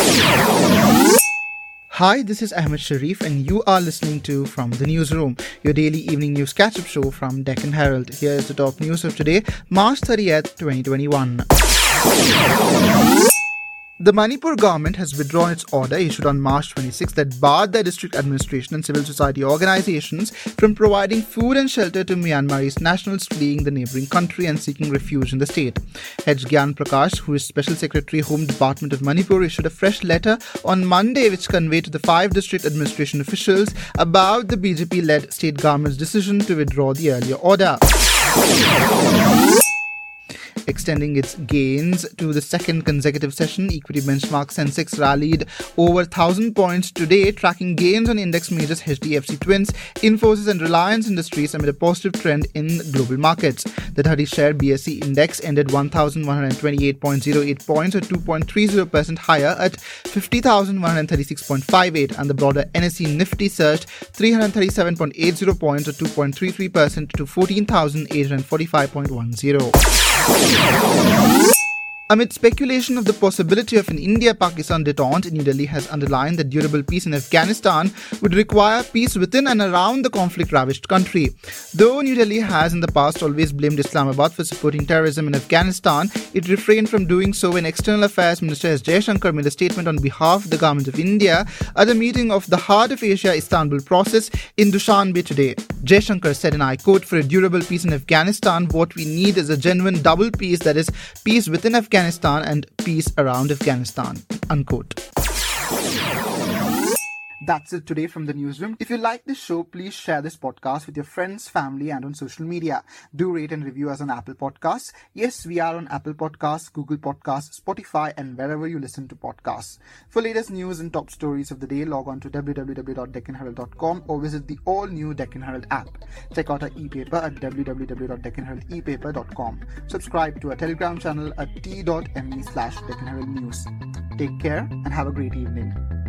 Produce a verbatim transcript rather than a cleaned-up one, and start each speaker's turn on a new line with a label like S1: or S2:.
S1: Hi, this is Ahmed Sharif and you are listening to From the Newsroom, your daily evening news catch-up show from Deccan Herald. Here is the top news of today, March thirtieth, twenty twenty-one. The Manipur government has withdrawn its order issued on March twenty-sixth that barred the district administration and civil society organizations from providing food and shelter to Myanmarese nationals fleeing the neighboring country and seeking refuge in the state. H. Gyan Prakash, who is Special Secretary Home Department of Manipur, issued a fresh letter on Monday which conveyed to the five district administration officials about the B J P-led state government's decision to withdraw the earlier order. Extending its gains to the second consecutive session, equity benchmark Sensex rallied over one thousand points today, tracking gains on index majors H D F C Twins, Infosys and Reliance Industries amid a positive trend in global markets. The thirty-share B S E index ended one thousand one hundred twenty-eight point zero eight points or two point three zero percent higher at fifty thousand one hundred thirty-six point five eight, and the broader N S E Nifty surged three hundred thirty-seven point eight zero points or two point three three percent to fourteen thousand eight hundred forty-five point one zero. Amid speculation of the possibility of an India-Pakistan détente, New Delhi has underlined that durable peace in Afghanistan would require peace within and around the conflict-ravaged country. Though New Delhi has in the past always blamed Islamabad for supporting terrorism in Afghanistan, it refrained from doing so when External Affairs Minister S. Jaishankar made a statement on behalf of the Government of India at a meeting of the Heart of Asia Istanbul process in Dushanbe today. Jaishankar said, and I quote, "For a durable peace in Afghanistan, what we need is a genuine double peace, that is, peace within Afghanistan and peace around Afghanistan," unquote. That's it today from the newsroom. If you like this show, please share this podcast with your friends, family, and on social media. Do rate and review us on Apple Podcasts. Yes, we are on Apple Podcasts, Google Podcasts, Spotify, and wherever you listen to podcasts. For latest news and top stories of the day, log on to w w w dot deccan herald dot com or visit the all-new Deccan Herald app. Check out our e-paper at w w w dot deccan herald e paper dot com. Subscribe to our Telegram channel at t.me slash Deccan Herald News. Take care and have a great evening.